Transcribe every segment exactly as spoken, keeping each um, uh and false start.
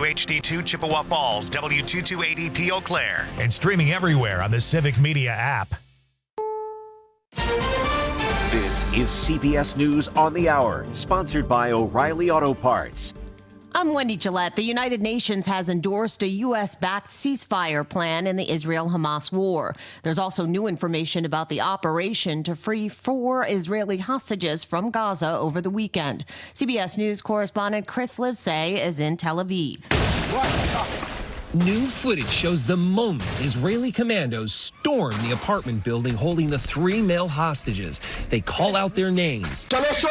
W H D two Chippewa Falls, W two two eight zero P Eau Claire. And streaming everywhere on the Civic Media app. This is C B S News on the Hour, sponsored by O'Reilly Auto Parts. I'm Wendy Gillette. The United Nations has endorsed a U S-backed ceasefire plan in the Israel-Hamas war. There's also new information about the operation to free four Israeli hostages from Gaza over the weekend. C B S News correspondent Chris Livesay is in Tel Aviv. New footage shows the moment Israeli commandos storm the apartment building holding the three male hostages. They call out their names.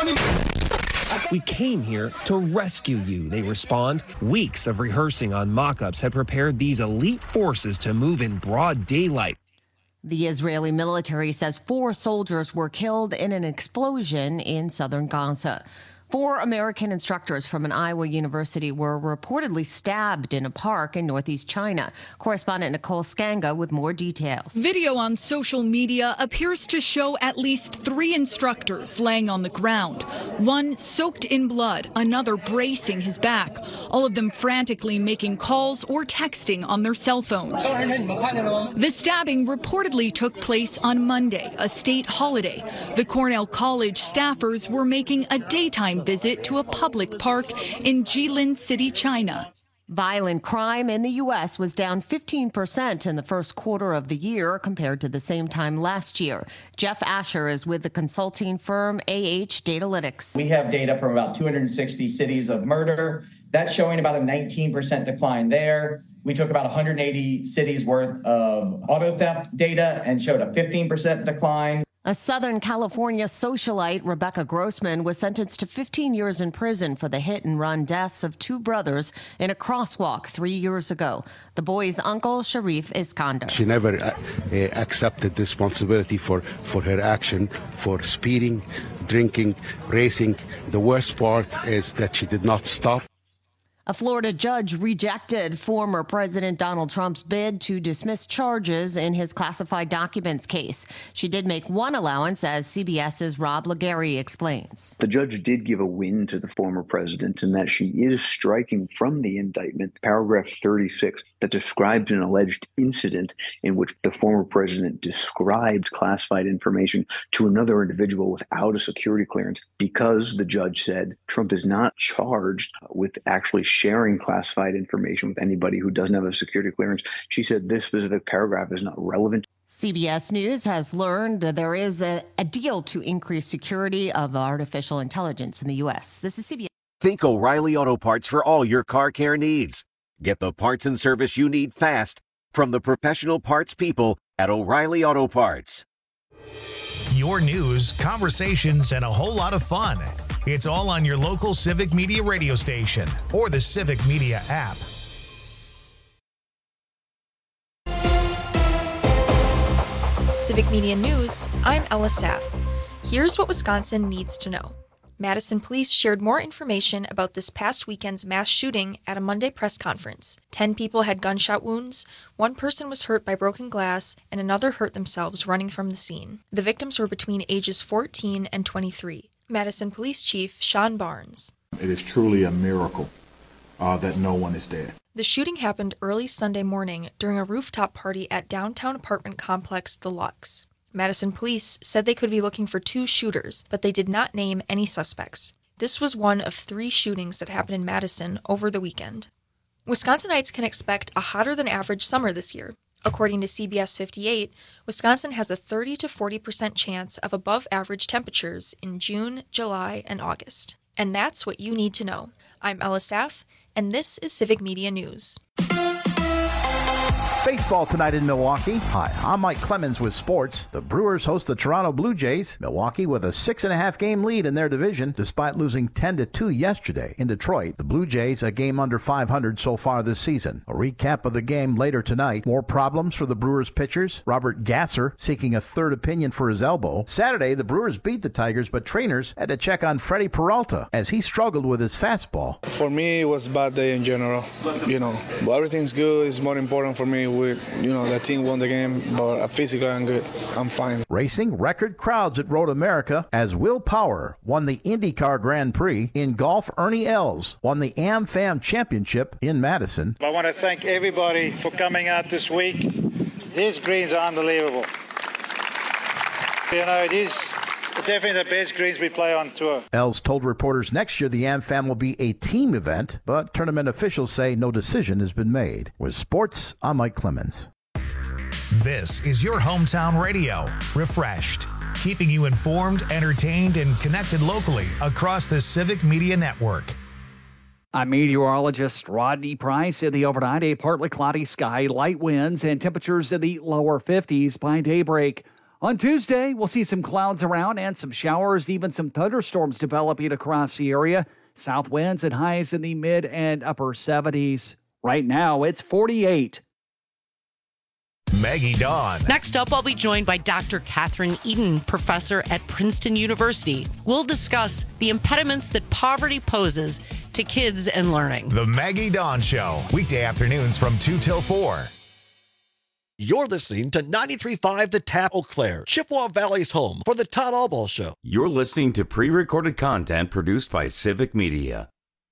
We came here to rescue you, they respond. Weeks of rehearsing on mock-ups had prepared these elite forces to move in broad daylight. The Israeli military says four soldiers were killed in an explosion in southern Gaza. Four American instructors from an Iowa university were reportedly stabbed in a park in northeast China. Correspondent Nicole Skanga with more details. Video on social media appears to show at least three instructors laying on the ground. One soaked in blood, another bracing his back, all of them frantically making calls or texting on their cell phones. The stabbing reportedly took place on Monday, a state holiday. The Cornell College staffers were making a daytime visit to a public park in Jilin City, China. Violent crime in the U S was down fifteen percent in the first quarter of the year compared to the same time last year. Jeff Asher is with the consulting firm A H Datalytics. We have data from about two hundred sixty cities of murder. That's showing about a nineteen percent decline there. We took about one hundred eighty cities worth of auto theft data and showed a fifteen percent decline. A Southern California socialite, Rebecca Grossman, was sentenced to fifteen years in prison for the hit-and-run deaths of two brothers in a crosswalk three years ago. The boy's uncle, Sharif Iskander. She never uh, uh, accepted responsibility for, for her action, for speeding, drinking, racing. The worst part is that she did not stop. A Florida judge rejected former President Donald Trump's bid to dismiss charges in his classified documents case. She did make one allowance, as CBS's Rob Legary explains. The judge did give a win to the former president in that she is striking from the indictment paragraph thirty-six that describes an alleged incident in which the former president described classified information to another individual without a security clearance, because the judge said Trump is not charged with actually sharing classified information with anybody who doesn't have a security clearance. She said this specific paragraph is not relevant. C B S News has learned that there is a, a deal to increase security of artificial intelligence in the U S. This is C B S. Think O'Reilly Auto Parts for all your car care needs. Get the parts and service you need fast from the professional parts people at O'Reilly Auto Parts. Your news, conversations, and a whole lot of fun. It's all on your local Civic Media radio station or the Civic Media app. Civic Media News, I'm Ella Saff. Here's what Wisconsin needs to know. Madison police shared more information about this past weekend's mass shooting at a Monday press conference. Ten people had gunshot wounds, one person was hurt by broken glass, and another hurt themselves running from the scene. The victims were between ages fourteen and twenty-three. Madison Police Chief Sean Barnes. It is truly a miracle uh, that no one is dead. The shooting happened early Sunday morning during a rooftop party at downtown apartment complex The Lux. Madison police said they could be looking for two shooters, but they did not name any suspects. This was one of three shootings that happened in Madison over the weekend. Wisconsinites can expect a hotter than average summer this year. According to C B S fifty-eight, Wisconsin has a thirty to forty percent chance of above average temperatures in June, July, and August. And that's what you need to know. I'm Ella Saff, and this is Civic Media News. Baseball tonight in Milwaukee. Hi, I'm Mike Clemens with sports. The Brewers host the Toronto Blue Jays. Milwaukee with a six and a half game lead in their division, despite losing ten to two yesterday in Detroit. The Blue Jays a game under five hundred so far this season. A recap of the game later tonight. More problems for the Brewers pitchers. Robert Gasser seeking a third opinion for his elbow. Saturday, the Brewers beat the Tigers, but trainers had to check on Freddie Peralta as he struggled with his fastball. For me, it was a bad day in general. You know, but everything's good. It's more important for me with, you know, the team won the game, but physically I'm good. I'm fine. Racing record crowds at Road America as Will Power won the IndyCar Grand Prix. In golf, Ernie Els won the AmFam Championship in Madison. I want to thank everybody for coming out this week. These greens are unbelievable. You know, it is definitely the best greens we play on tour. Els told reporters next year the AmFam will be a team event, but tournament officials say no decision has been made. With sports, I'm Mike Clemens. This is your hometown radio, Refreshed, keeping you informed, entertained, and connected locally across the Civic Media Network. I'm meteorologist Rodney Price. In the overnight, a partly cloudy sky, light winds, and temperatures in the lower fifties by daybreak. On Tuesday, we'll see some clouds around and some showers, even some thunderstorms developing across the area. South winds and highs in the mid and upper seventies. Right now, it's forty-eight. Maggie Dawn. Next up, I'll be joined by Doctor Catherine Eden, professor at Princeton University. We'll discuss the impediments that poverty poses to kids and learning. The Maggie Dawn Show, weekday afternoons from two till four. You're listening to ninety-three point five The Tap, Eau Claire, Chippewa Valley's home for the Todd Allball Show. You're listening to pre-recorded content produced by Civic Media.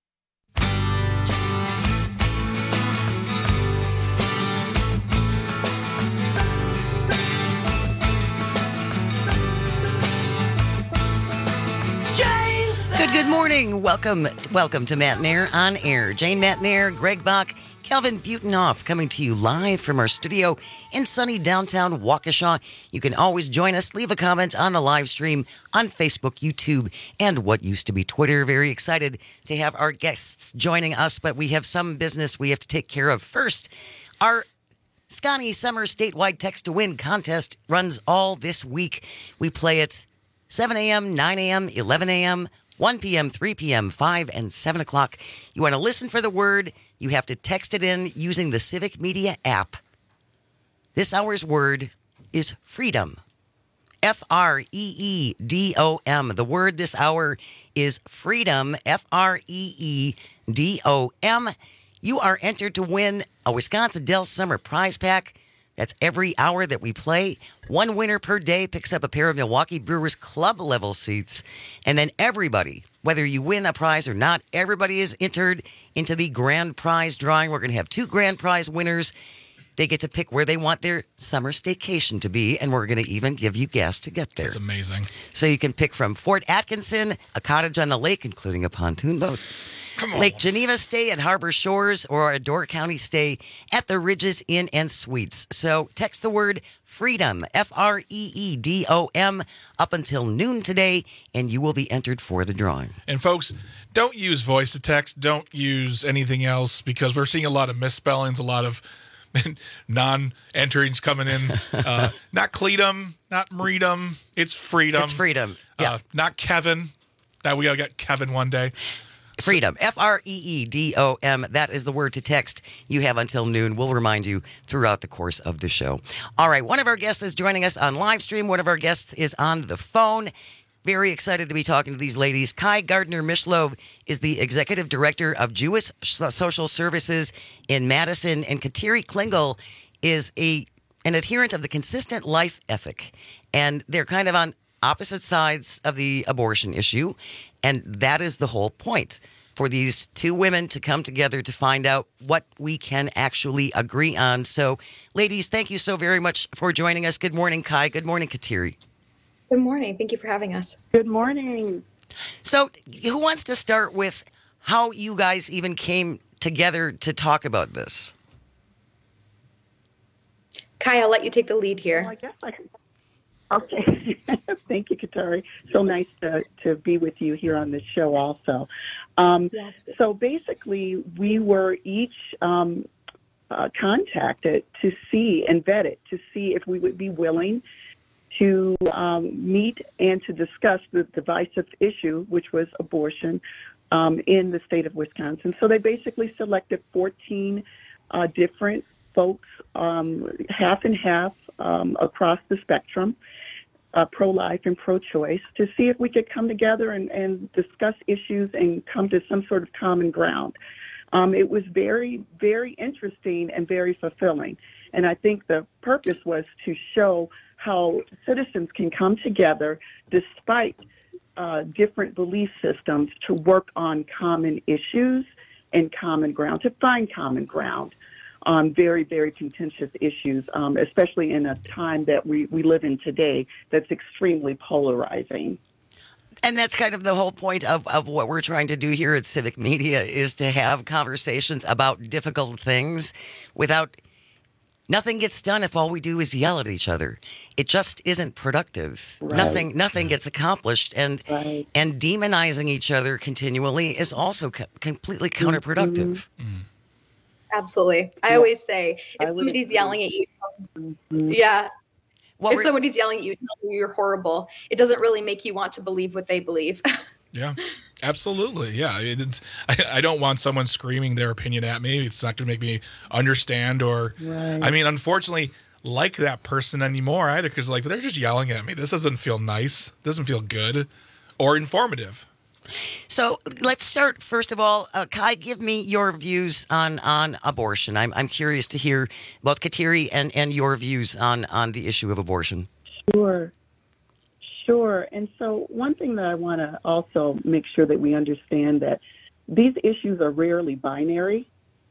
Good, good morning. Welcome, welcome to Matt Nair on Air. Jane Matt Nair, Greg Bach, Calvin Butenhoff coming to you live from our studio in sunny downtown Waukesha. You can always join us. Leave a comment on the live stream on Facebook, YouTube, and what used to be Twitter. Very excited to have our guests joining us, but we have some business we have to take care of first. Our Scotty Summer Statewide Text to Win contest runs all this week. We play it seven a.m., nine a.m., eleven a.m., one p.m., three p.m., five, and seven o'clock. You want to listen for the word. You have to text it in using the Civic Media app. This hour's word is freedom. F R E E D O M. The word this hour is freedom. F R E E D O M. You are entered to win a Wisconsin Dells Summer Prize Pack. That's every hour that we play. One winner per day picks up a pair of Milwaukee Brewers club level seats. And then everybody, whether you win a prize or not, everybody is entered into the grand prize drawing. We're going to have two grand prize winners. They get to pick where they want their summer staycation to be, and we're going to even give you gas to get there. That's amazing. So you can pick from Fort Atkinson, a cottage on the lake, including a pontoon boat, Lake Geneva stay at Harbor Shores, or a Door County stay at the Ridges Inn and Suites. So text the word freedom, F R E E D O M, up until noon today, and you will be entered for the drawing. And folks, don't use voice to text. Don't use anything else, because we're seeing a lot of misspellings, a lot of non-enterings coming in. Uh, not Cletum, not Meredum. It's freedom. It's freedom. Yeah. Uh, not Kevin. Now we all got Kevin one day. Freedom. F R E E D O M. That is the word to text. You have until noon. We'll remind you throughout the course of the show. All right. One of our guests is joining us on live stream. One of our guests is on the phone. Very excited to be talking to these ladies. Kai Gardner-Mishlove is the Executive Director of Jewish Social Services in Madison, and Kateri Klingel is a an adherent of the consistent life ethic. And they're kind of on opposite sides of the abortion issue, and that is the whole point, for these two women to come together to find out what we can actually agree on. So, ladies, thank you so very much for joining us. Good morning, Kai. Good morning, Kateri. Good morning. Thank you for having us. Good morning. So, who wants to start with how you guys even came together to talk about this? Kai, I'll let you take the lead here. Well, I guess I can. Okay. Thank you, Kateri. So nice to, to be with you here on this show also. Um, yes. So basically, we were each um, uh, contacted to see and vetted to see if we would be willing to um, meet and to discuss the divisive issue, which was abortion, um, in the state of Wisconsin. So they basically selected fourteen uh, different folks, um, half and half um, across the spectrum, uh, pro-life and pro-choice, to see if we could come together and, and discuss issues and come to some sort of common ground. Um, it was very, very interesting and very fulfilling. And I think the purpose was to show how citizens can come together despite uh, different belief systems to work on common issues and common ground, to find common ground on very, very contentious issues, um, especially in a time that we, we live in today that's extremely polarizing. And that's kind of the whole point of, of what we're trying to do here at Civic Media, is to have conversations about difficult things without, nothing gets done if all we do is yell at each other. It just isn't productive. Right. Nothing nothing gets accomplished. And right. and demonizing each other continually is also co- completely counterproductive. Mm-hmm. Absolutely. I Yeah. always say, I if would somebody's agree. yelling at you, Mm-hmm. yeah. What if were- somebody's yelling at you, telling you you're horrible, it doesn't really make you want to believe what they believe. Yeah, absolutely. Yeah, it's, I, I don't want someone screaming their opinion at me. It's not going to make me understand or, Right. I mean, unfortunately, like that person anymore either, because like they're just yelling at me. This doesn't feel nice. Doesn't feel good or informative. So let's start, first of all, uh, Kai, give me your views on, on abortion. I'm I'm curious to hear both Kateri and, and your views on, on the issue of abortion. Sure. Sure. And so one thing that I want to also make sure that we understand that these issues are rarely binary.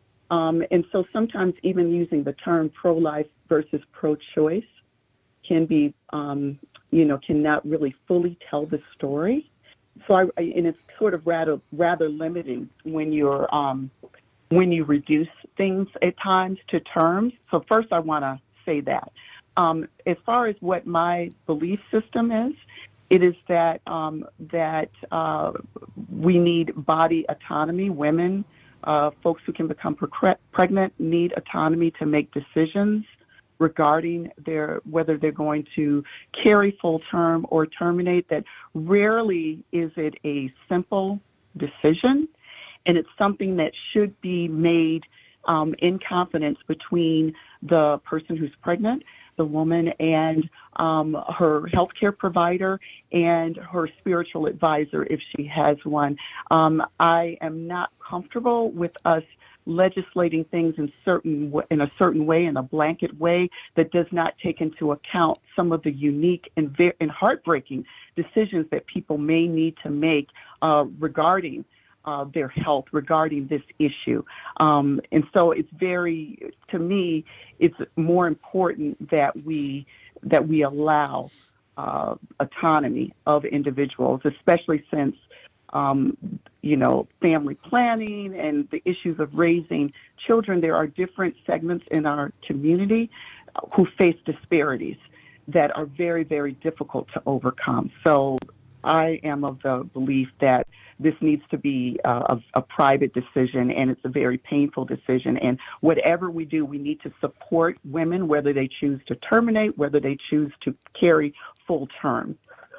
Um, and so sometimes even using the term pro-life versus pro-choice can be, um, you know, cannot really fully tell the story. So I, I and it's sort of rather rather limiting when you're um, when you reduce things at times to terms. So first, I want to say that um, as far as what my belief system is, it is that um, that uh, we need body autonomy. Women, uh, folks who can become pre- pregnant, need autonomy to make decisions regarding their whether they're going to carry full term or terminate. That rarely is it a simple decision, and it's something that should be made um, in confidence between the person who's pregnant, the woman, and um, her healthcare provider and her spiritual advisor if she has one. Um, I am not comfortable with us legislating things in certain in a certain way, in a blanket way that does not take into account some of the unique and, very, and heartbreaking decisions that people may need to make uh, regarding uh, their health, regarding this issue. Um, and so it's very, to me, it's more important that we that we allow uh, autonomy of individuals, especially since Um, you know, family planning and the issues of raising children. There are different segments in our community who face disparities that are very, very difficult to overcome. So I am of the belief that this needs to be a, a, a private decision, and it's a very painful decision. And whatever we do, we need to support women, whether they choose to terminate, whether they choose to carry full term.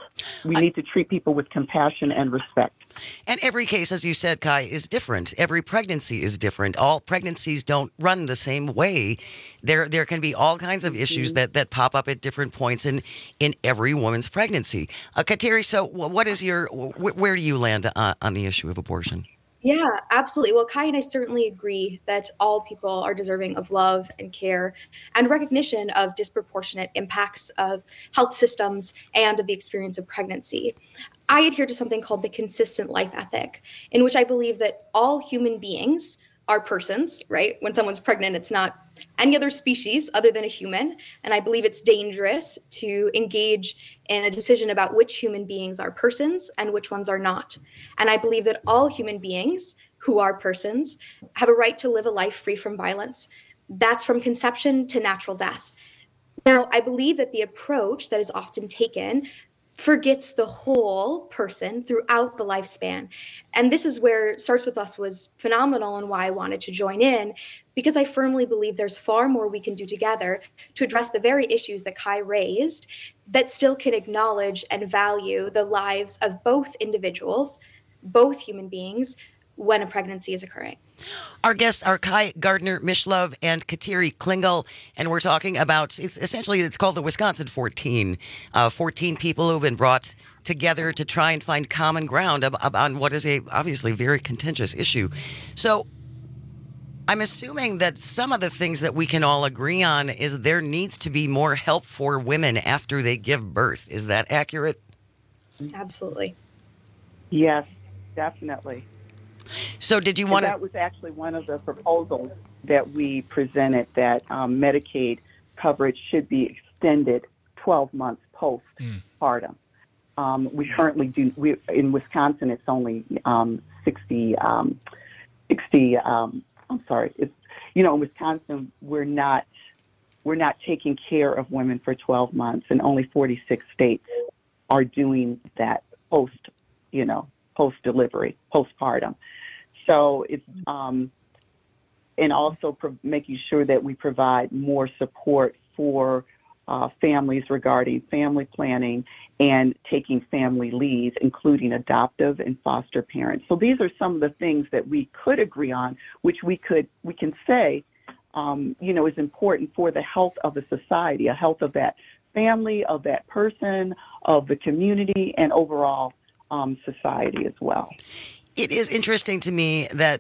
We need to treat people with compassion and respect. And every case, as you said, Kai, is different. Every pregnancy is different. All pregnancies don't run the same way. There there can be all kinds of issues that, that pop up at different points in, in every woman's pregnancy. Uh, Kateri, so what is your, wh- where do you land uh, on the issue of abortion? Yeah, absolutely. Well, Kai and I certainly agree that all people are deserving of love and care and recognition of disproportionate impacts of health systems and of the experience of pregnancy. I adhere to something called the consistent life ethic, in which I believe that all human beings are persons, right? When someone's pregnant, it's not any other species other than a human. And I believe it's dangerous to engage in a decision about which human beings are persons and which ones are not. And I believe that all human beings who are persons have a right to live a life free from violence. That's from conception to natural death. Now, I believe that the approach that is often taken forgets the whole person throughout the lifespan. And this is where Starts With Us was phenomenal and why I wanted to join in, because I firmly believe there's far more we can do together to address the very issues that Kai raised that still can acknowledge and value the lives of both individuals, both human beings, when a pregnancy is occurring. Our guests are Kai Gardner-Mishlove and Kateri Klingel, and we're talking about, it's essentially, it's called the Wisconsin fourteen. Uh, fourteen people who have been brought together to try and find common ground ab- ab- on what is a obviously very contentious issue. So I'm assuming that some of the things that we can all agree on is there needs to be more help for women after they give birth. Is that accurate? Absolutely. Yes, definitely. So did you want to... That was actually one of the proposals that we presented, that um, Medicaid coverage should be extended twelve months postpartum. Mm. Um, we currently do, we, in Wisconsin, it's only um, sixty, um, sixty, um, I'm sorry, it's, you know, in Wisconsin, we're not, we're not taking care of women for twelve months, and only forty-six states are doing that post, you know, post-delivery, postpartum. So it's, um, and also pro- making sure that we provide more support for uh, families regarding family planning and taking family leave, including adoptive and foster parents. So these are some of the things that we could agree on, which we could, we can say, um, you know, is important for the health of a society, a health of that family, of that person, of the community, and overall um, society as well. It is interesting to me that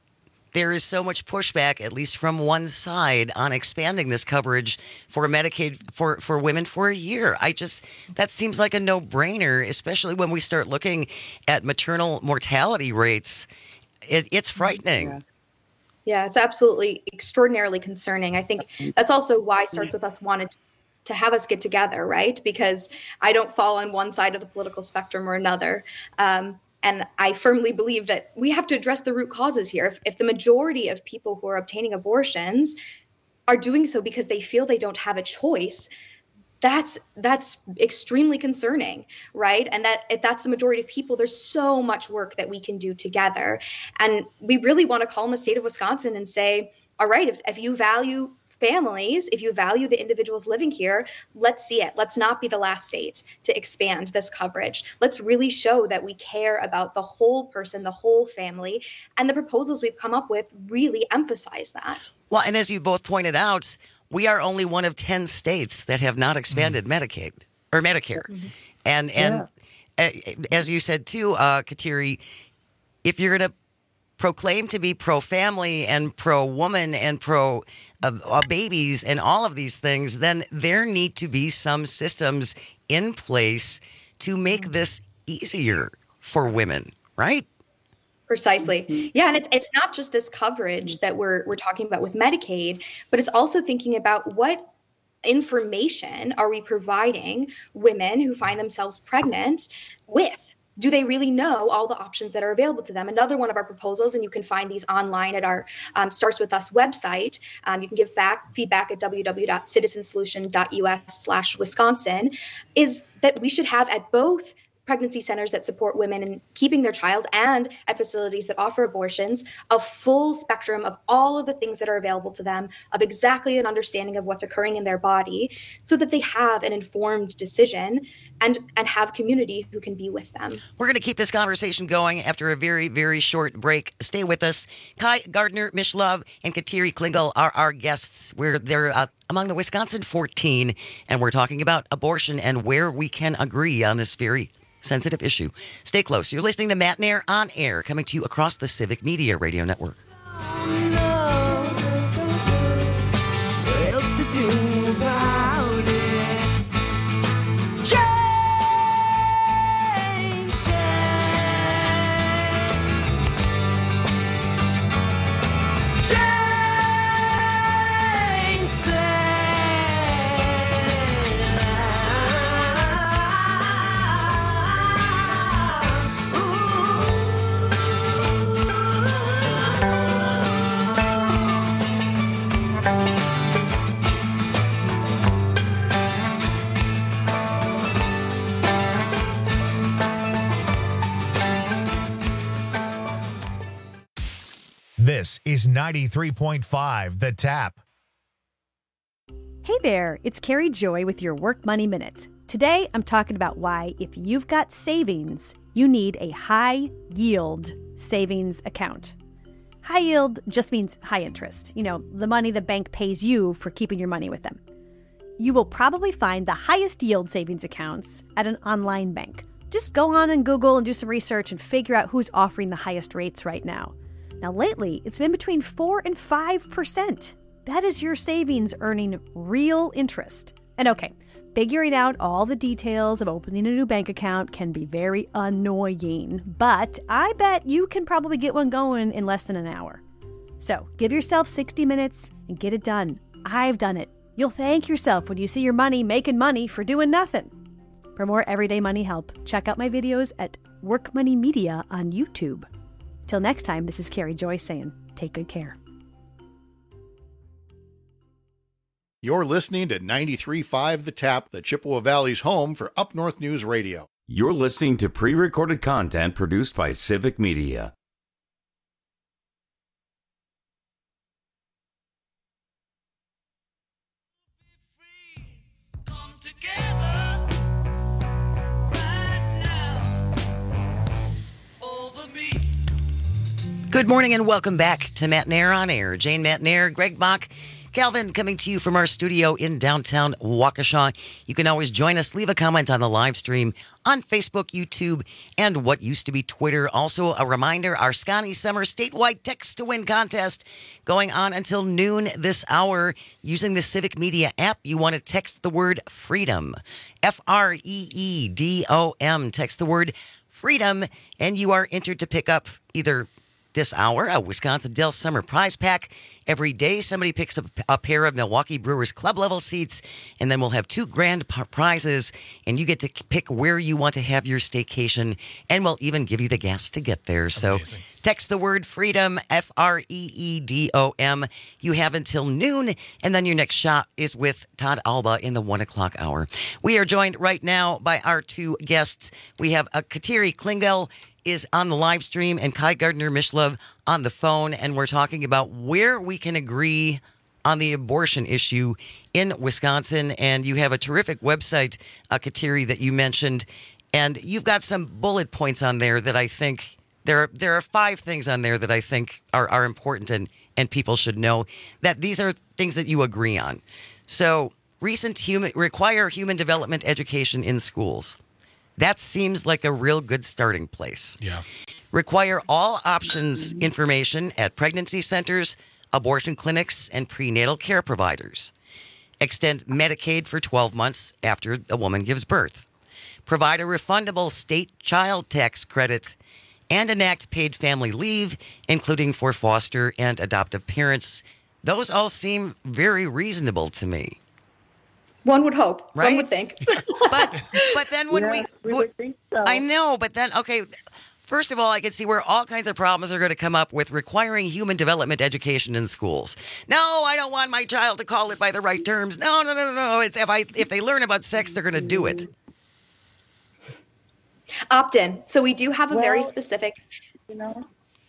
there is so much pushback, at least from one side, on expanding this coverage for Medicaid for, for women for a year. I just, that seems like a no-brainer, especially when we start looking at maternal mortality rates. It, it's frightening. Yeah. yeah, it's absolutely extraordinarily concerning. I think that's also why Starts With Us wanted to have us get together, right? Because I don't fall on one side of the political spectrum or another. Um, And I firmly believe that we have to address the root causes here. If, if the majority of people who are obtaining abortions are doing so because they feel they don't have a choice, that's that's extremely concerning, right? And that if that's the majority of people, there's so much work that we can do together. And we really want to call on the state of Wisconsin and say, all right, if, if you value families, if you value the individuals living here, let's see it. Let's not be the last state to expand this coverage. Let's really show that we care about the whole person, the whole family, and the proposals we've come up with really emphasize that. Well, and as you both pointed out, we are only one of ten states that have not expanded mm-hmm. Medicaid or Medicare. Mm-hmm. And and yeah. as you said too, uh, Kateri, if you're going to proclaim to be pro-family and pro-woman and pro uh, uh, babies and all of these things, then there need to be some systems in place to make this easier for women, right? Precisely. Yeah, and it's it's not just this coverage that we're we're talking about with Medicaid, but it's also thinking about what information are we providing women who find themselves pregnant with? Do they really know all the options that are available to them? Another one of our proposals, and you can find these online at our um, Starts With Us website. Um, you can give back feedback at www.citizensolution.us slash Wisconsin, is that we should have at both pregnancy centers that support women in keeping their child and at facilities that offer abortions, a full spectrum of all of the things that are available to them, of exactly an understanding of what's occurring in their body, so that they have an informed decision and, and have community who can be with them. We're going to keep this conversation going after a very, very short break. Stay with us. Kai Gardner, Mishlove, and Kateri Klingel are our guests. We're they're uh, among the Wisconsin fourteen, and we're talking about abortion and where we can agree on this very sensitive issue. Stay close. You're listening to Matt Nair on Air, coming to you across the Civic Media Radio Network. This is ninety-three point five The Tap. Hey there, it's Carrie Joy with your Work Money Minute. Today, I'm talking about why, if you've got savings, you need a high-yield savings account. High yield just means high interest, you know, the money the bank pays you for keeping your money with them. You will probably find the highest yield savings accounts at an online bank. Just go on and Google and do some research and figure out who's offering the highest rates right now. Now, lately, it's been between four and five percent. That is your savings earning real interest. And okay, figuring out all the details of opening a new bank account can be very annoying, but I bet you can probably get one going in less than an hour. So give yourself sixty minutes and get it done. I've done it. You'll thank yourself when you see your money making money for doing nothing. For more everyday money help, check out my videos at Work Money Media on YouTube. Till next time, this is Carrie Joy saying, take good care. You're listening to ninety-three point five The Tap, the Chippewa Valley's home for Up North News Radio. You're listening to pre-recorded content produced by Civic Media. Good morning and welcome back to Matt Nair on Air. Jane Matt Nair, Greg Bach, Calvin coming to you from our studio in downtown Waukesha. You can always join us. Leave a comment on the live stream on Facebook, YouTube, and what used to be Twitter. Also, a reminder, our Scotty Summer statewide text to win contest going on until noon this hour. Using the Civic Media app, you want to text the word freedom. F R E E D O M. Text the word freedom, and you are entered to pick up either this hour, a Wisconsin Dells Summer Prize Pack. Every day, somebody picks up a pair of Milwaukee Brewers club level seats, and then we'll have two grand p- prizes, and you get to pick where you want to have your staycation, and we'll even give you the gas to get there. Amazing. So text the word freedom, F R E E D O M. You have until noon, and then your next shot is with Todd Alba in the one o'clock hour. We are joined right now by our two guests. We have a Kateri Klingel is on the live stream and Kai Gardner-Mishlove on the phone, and we're talking about where we can agree on the abortion issue in Wisconsin. And you have a terrific website, uh, Kateri, that you mentioned, and you've got some bullet points on there that I think there are, there are five things on there that I think are, are important and, and people should know that these are things that you agree on. So recent human require human development education in schools. That seems like a real good starting place. Yeah. Require all options information at pregnancy centers, abortion clinics, and prenatal care providers. Extend Medicaid for twelve months after a woman gives birth. Provide a refundable state child tax credit and enact paid family leave, including for foster and adoptive parents. Those all seem very reasonable to me. One would hope. Right? One would think. but but then when yeah, we, we would think so. I know, but then okay. First of all, I can see where all kinds of problems are going to come up with requiring human development education in schools. No, I don't want my child to call it by the right terms. No, no, no, no, no. It's if I if they learn about sex, they're going to do it. Opt-in. So we do have a well, very specific. You know.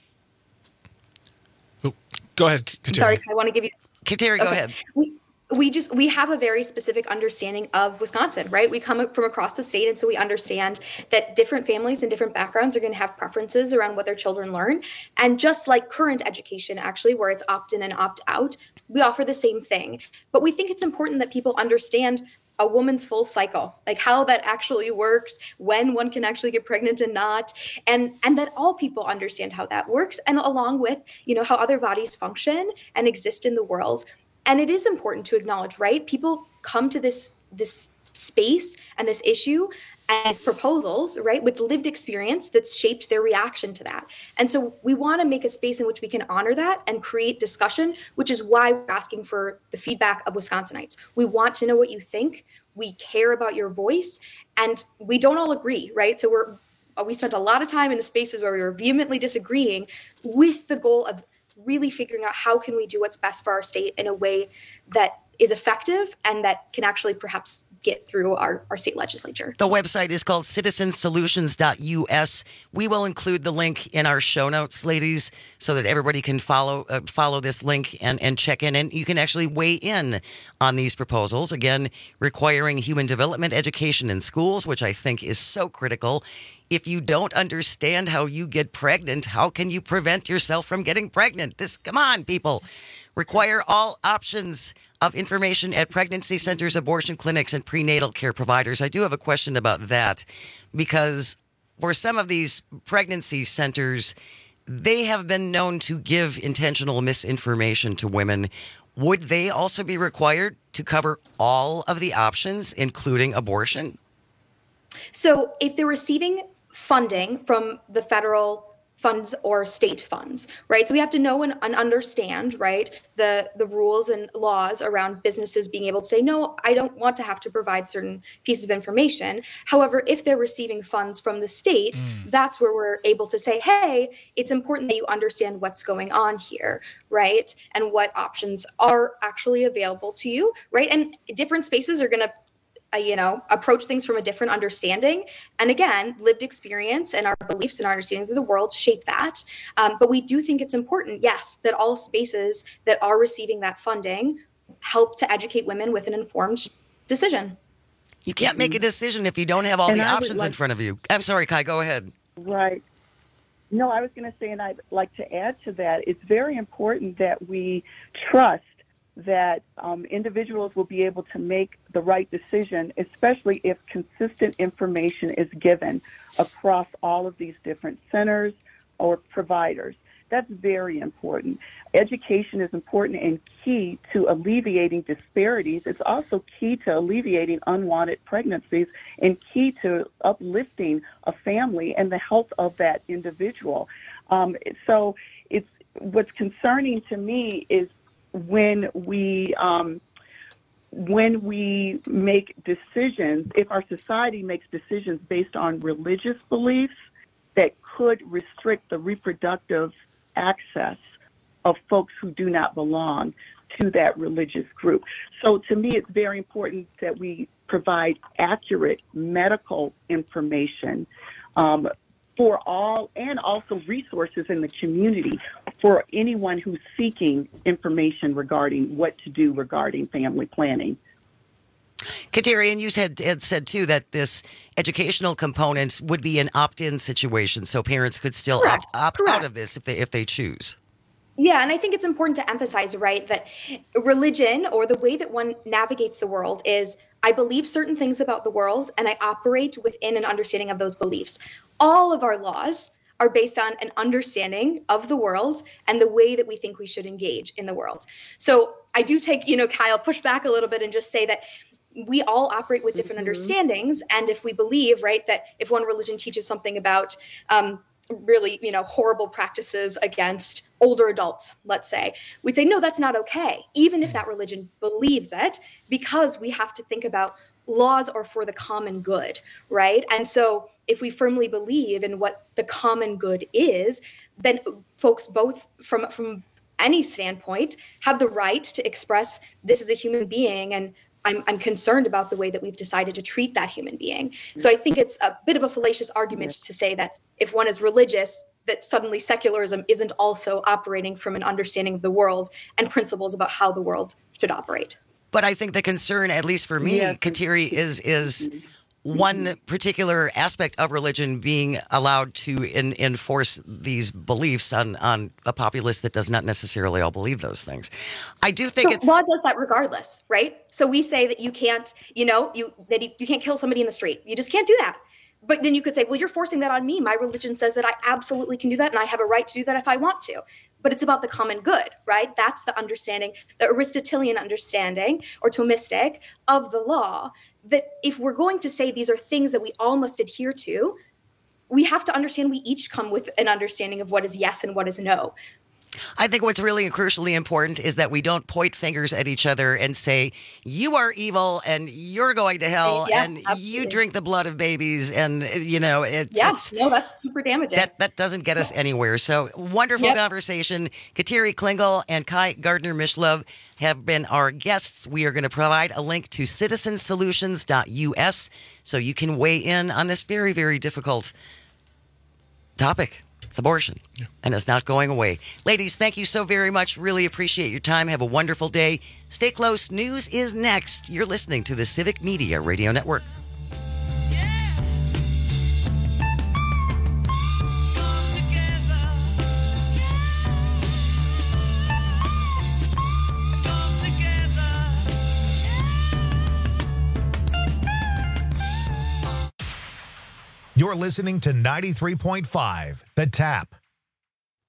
Oh, go ahead, Kateri. Sorry, I want to give you. Kateri, go okay. ahead. We, We just, we have a very specific understanding of Wisconsin, right? We come from across the state, and so we understand that different families and different backgrounds are going to have preferences around what their children learn. And just like current education, actually, where it's opt-in and opt-out, we offer the same thing. But we think it's important that people understand a woman's full cycle, like how that actually works, when one can actually get pregnant and not, and and that all people understand how that works, and along with, you know, how other bodies function and exist in the world. And it is important to acknowledge, right? People come to this this space and this issue as proposals, right, with lived experience that's shaped their reaction to that. And so we want to make a space in which we can honor that and create discussion, which is why we're asking for the feedback of Wisconsinites. We want to know what you think. We care about your voice, and we don't all agree, right? So we're we spent a lot of time in the spaces where we were vehemently disagreeing with the goal of really figuring out how can we do what's best for our state in a way that is effective and that can actually perhaps get through our, our state legislature. The website is called citizen solutions dot U S. We will include the link in our show notes, ladies, so that everybody can follow uh, follow this link and, and check in. And you can actually weigh in on these proposals. Again, requiring human development education in schools, which I think is so critical. If you don't understand how you get pregnant, how can you prevent yourself from getting pregnant? This, come on, people. Require all options of information at pregnancy centers, abortion clinics, and prenatal care providers. I do have a question about that, because for some of these pregnancy centers, they have been known to give intentional misinformation to women. Would they also be required to cover all of the options, including abortion? So if they're receiving funding from the federal funds or state funds, right? So we have to know and, and understand, right, the, the rules and laws around businesses being able to say, no, I don't want to have to provide certain pieces of information. However, if they're receiving funds from the state, mm. that's where we're able to say, hey, it's important that you understand what's going on here, right? And what options are actually available to you, right? And different spaces are going to Uh, you know, approach things from a different understanding. And again, lived experience and our beliefs and our understandings of the world shape that. Um, but we do think it's important, yes, that all spaces that are receiving that funding help to educate women with an informed decision. You can't make a decision if you don't have all And the I would options like- in front of you. I'm sorry, Kai, go ahead. Right. No, I was going to say, and I'd like to add to that, it's very important that we trust that um, individuals will be able to make the right decision, especially if consistent information is given across all of these different centers or providers. That's very important. Education is important and key to alleviating disparities. It's also key to alleviating unwanted pregnancies and key to uplifting a family and the health of that individual. Um, so it's what's concerning to me is when we um, when we make decisions, if our society makes decisions based on religious beliefs that could restrict the reproductive access of folks who do not belong to that religious group. So to me, it's very important that we provide accurate medical information um, for all, and also resources in the community for anyone who's seeking information regarding what to do regarding family planning. Kateri, and you said, had said too that this educational component would be an opt-in situation, so parents could still Correct. opt, opt Correct. out of this if they if they choose. Yeah, and I think it's important to emphasize, right, that religion or the way that one navigates the world is I believe certain things about the world and I operate within an understanding of those beliefs. All of our laws are based on an understanding of the world and the way that we think we should engage in the world. So I do take, you know, Kyle, push back a little bit and just say that we all operate with different mm-hmm. understandings. And if we believe, right, that if one religion teaches something about um, really, you know, horrible practices against older adults, let's say, we'd say, no, that's not okay, even if that religion believes it, because we have to think about laws are for the common good, right? And so if we firmly believe in what the common good is, then folks both from from any standpoint have the right to express this is a human being and I'm, I'm concerned about the way that we've decided to treat that human being. So I think it's a bit of a fallacious argument to say that if one is religious, that suddenly secularism isn't also operating from an understanding of the world and principles about how the world should operate. But I think the concern, at least for me, yeah. Kateri, is is one particular aspect of religion being allowed to in, enforce these beliefs on, on a populace that does not necessarily all believe those things. I do think so it's law does that regardless, right? So we say that you can't, you know, you that you, you can't kill somebody in the street. You just can't do that. But then you could say, well, you're forcing that on me. My religion says that I absolutely can do that, and I have a right to do that if I want to. But it's about the common good, right? That's the understanding, the Aristotelian understanding or Thomistic of the law, that if we're going to say these are things that we all must adhere to, we have to understand we each come with an understanding of what is yes and what is no. I think what's really and crucially important is that we don't point fingers at each other and say, you are evil and you're going to hell yeah, and absolutely. you drink the blood of babies. And, you know, it, yeah, it's, no, that's super damaging. That, that doesn't get us anywhere. So wonderful yep. conversation. Kateri Klingel and Kai Gardner-Mishlove have been our guests. We are going to provide a link to citizen solutions dot U S so you can weigh in on this very, very difficult topic. It's abortion, yeah. and it's not going away. Ladies, thank you so very much. Really appreciate your time. Have a wonderful day. Stay close. News is next. You're listening to the Civic Media Radio Network. You're listening to ninety-three point five The Tap.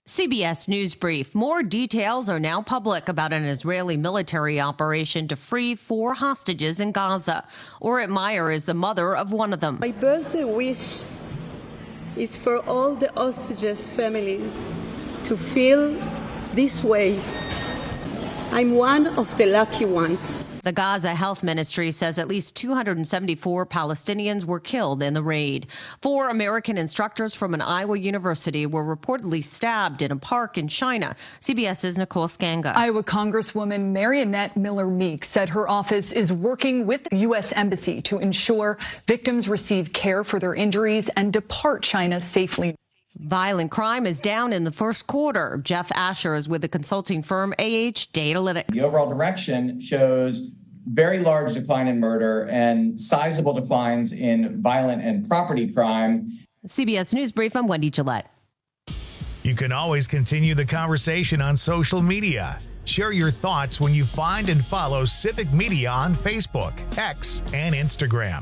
C B S News Brief. More details are now public about an Israeli military operation to free four hostages in Gaza. Orit Meyer is the mother of one of them. My birthday wish is for all the hostages' families to feel this way. I'm one of the lucky ones. The Gaza Health Ministry says at least two hundred seventy-four Palestinians were killed in the raid. Four American instructors from an Iowa university were reportedly stabbed in a park in China. CBS's Nicole Skanga. Iowa Congresswoman Marionette Miller Meeks said her office is working with the U S Embassy to ensure victims receive care for their injuries and depart China safely. Violent crime is down in the first quarter. Jeff Asher is with the consulting firm A H Datalytics. The overall direction shows very large decline in murder and sizable declines in violent and property crime. C B S News Brief, I'm Wendy Gillette. You can always continue the conversation on social media. Share your thoughts when you find and follow Civic Media on Facebook, X, and Instagram.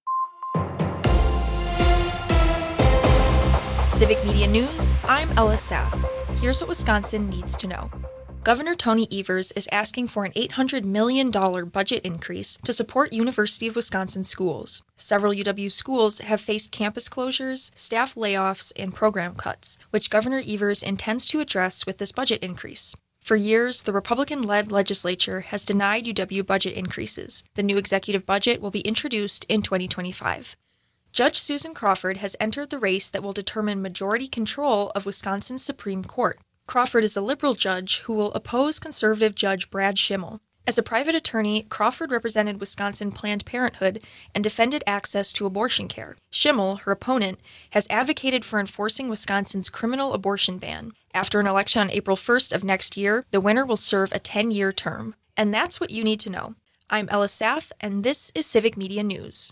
Civic Media News, I'm Ella Saff. Here's what Wisconsin needs to know. Governor Tony Evers is asking for an eight hundred million dollars budget increase to support University of Wisconsin schools. Several U W schools have faced campus closures, staff layoffs, and program cuts, which Governor Evers intends to address with this budget increase. For years, the Republican-led legislature has denied U W budget increases. The new executive budget will be introduced in twenty twenty-five. Judge Susan Crawford has entered the race that will determine majority control of Wisconsin's Supreme Court. Crawford is a liberal judge who will oppose conservative Judge Brad Schimmel. As a private attorney, Crawford represented Wisconsin Planned Parenthood and defended access to abortion care. Schimmel, her opponent, has advocated for enforcing Wisconsin's criminal abortion ban. After an election on April first of next year, the winner will serve a ten-year term. And that's what you need to know. I'm Ella Saff, and this is Civic Media News.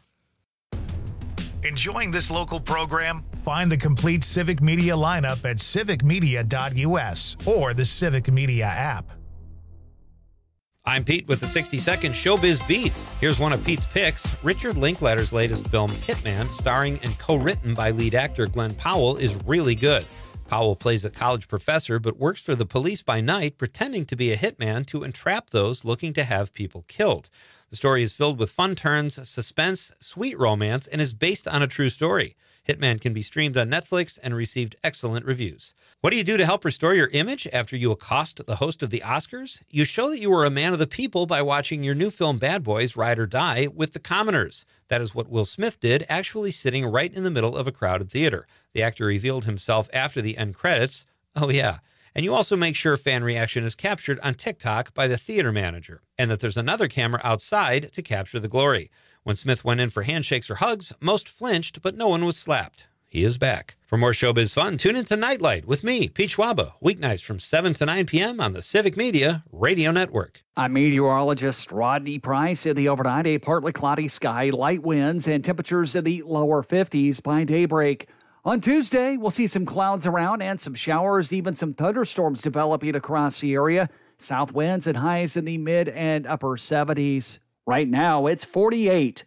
Enjoying this local program? Find the complete Civic Media lineup at civic media dot u s or the Civic Media app. I'm Pete with the sixty second Showbiz Beat. Here's one of Pete's picks. Richard Linklater's latest film, Hitman, starring and co-written by lead actor Glenn Powell, is really good. Powell plays a college professor but works for the police by night, pretending to be a hitman to entrap those looking to have people killed. The story is filled with fun turns, suspense, sweet romance, and is based on a true story. Hitman can be streamed on Netflix and received excellent reviews. What do you do to help restore your image after you accost the host of the Oscars? You show that you are a man of the people by watching your new film Bad Boys Ride or Die with the commoners. That is what Will Smith did, actually sitting right in the middle of a crowded theater. The actor revealed himself after the end credits. Oh yeah. And you also make sure fan reaction is captured on TikTok by the theater manager, and that there's another camera outside to capture the glory. When Smith went in for handshakes or hugs, most flinched, but no one was slapped. He is back. For more showbiz fun, tune into Nightlight with me, Pete Schwaba, weeknights from seven to nine p.m. on the Civic Media Radio Network. I'm meteorologist Rodney Price. In the overnight, a partly cloudy sky, light winds, and temperatures in the lower fifties by daybreak. On Tuesday, we'll see some clouds around and some showers, even some thunderstorms developing across the area. South winds and highs in the mid and upper seventies. Right now, it's forty-eight.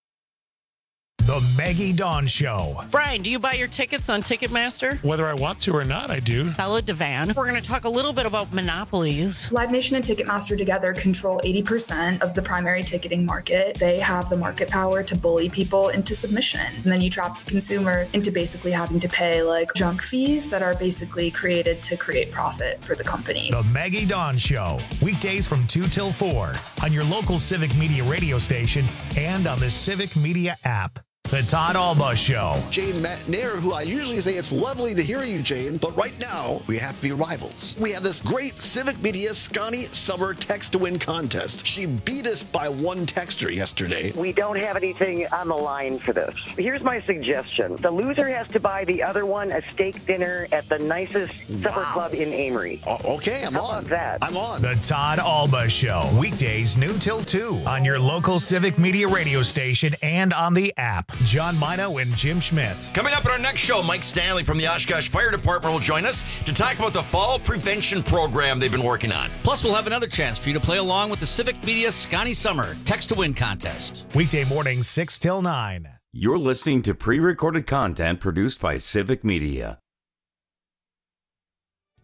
The Maggie Dawn Show. Brian, do you buy your tickets on Ticketmaster? Whether I want to or not, I do. Bella Devan. We're going to talk a little bit about monopolies. Live Nation and Ticketmaster together control eighty percent of the primary ticketing market. They have the market power to bully people into submission. And then you trap consumers into basically having to pay like junk fees that are basically created to create profit for the company. The Maggie Dawn Show. Weekdays from two till four on your local Civic Media radio station and on the Civic Media app. The Todd Alba Show. Jane McNair, who I usually say it's lovely to hear you, Jane, but right now we have to be rivals. We have this great Civic Media Scotty Summer Text to Win contest. She beat us by one texter yesterday. We don't have anything on the line for this. Here's my suggestion. The loser has to buy the other one a steak dinner at the nicest supper wow. club in Amory. Uh, okay, I'm How on. About that? I'm on. The Todd Alba Show. Weekdays noon till two on your local Civic Media radio station and on the app. John Mino and Jim Schmidt. Coming up in our next show, Mike Stanley from the Oshkosh Fire Department will join us to talk about the fall prevention program they've been working on. Plus, we'll have another chance for you to play along with the Civic Media Scotty Summer Text to Win contest. Weekday mornings, six till nine. You're listening to pre-recorded content produced by Civic Media.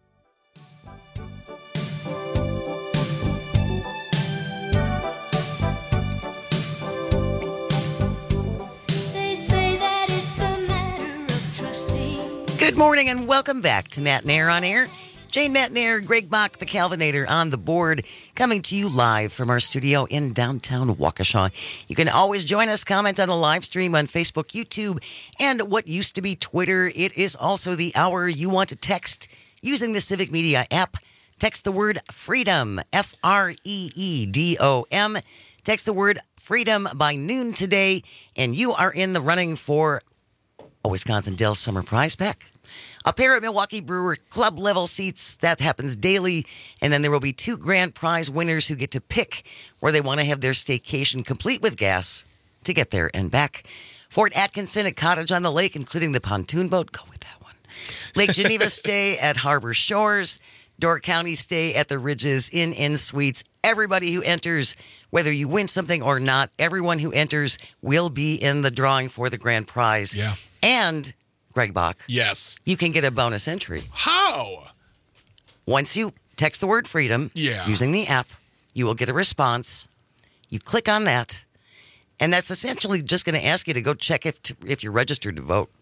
Good morning and welcome back to Matt Nair on Air. Jane Matt Nair, Greg Bach, the Calvinator on the board, coming to you live from our studio in downtown Waukesha. You can always join us, comment on the live stream on Facebook, YouTube, and what used to be Twitter. It is also the hour you want to text using the Civic Media app. Text the word FREEDOM, F R E E D O M. Text the word FREEDOM by noon today, and you are in the running for a Wisconsin Dells Summer Prize Pack. A pair of Milwaukee Brewer club level seats. That happens daily. And then there will be two grand prize winners who get to pick where they want to have their staycation complete with gas to get there and back. Fort Atkinson, a cottage on the lake, including the pontoon boat. Go with that one. Lake Geneva stay at Harbor Shores. Door County stay at the Ridges Inn Inn Suites. Everybody who enters, whether you win something or not, everyone who enters will be in the drawing for the grand prize. Yeah. And Greg Bach. Yes. You can get a bonus entry. How? Once you text the word FREEDOM yeah. using the app, you will get a response. You click on that, and that's essentially just going to ask you to go check if to, if you're registered to vote.